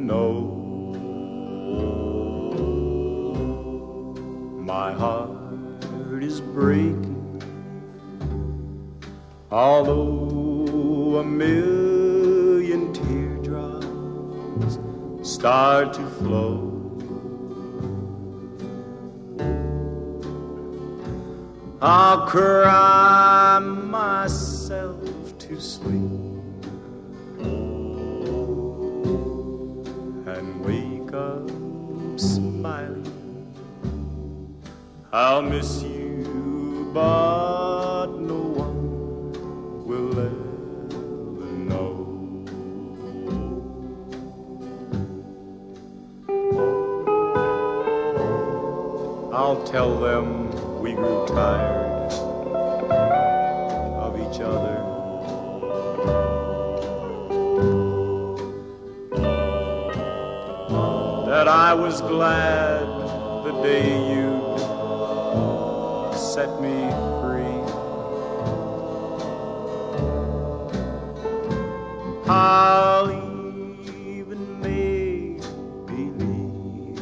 know. My heart is breaking, although a million teardrops start to flow. I'll cry myself to sleep and wake up smiling. I'll miss you, but no one will ever know. I'll tell them we grew tired of each other. That I was glad the day you set me free. I'll even make believe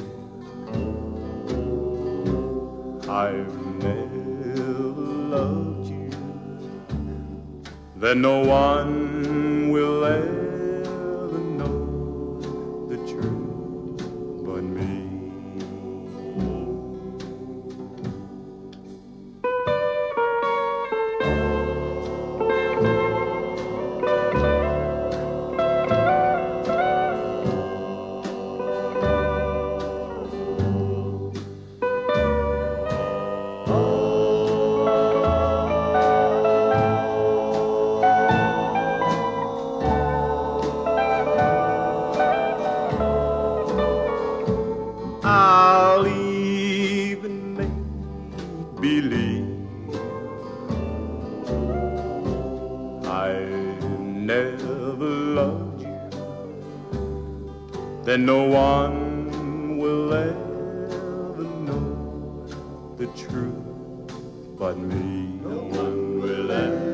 I've never loved you, that no one will ever know the truth but me. I'll even make believe I've never loved you, that no one will ever know the truth but me. No one will ever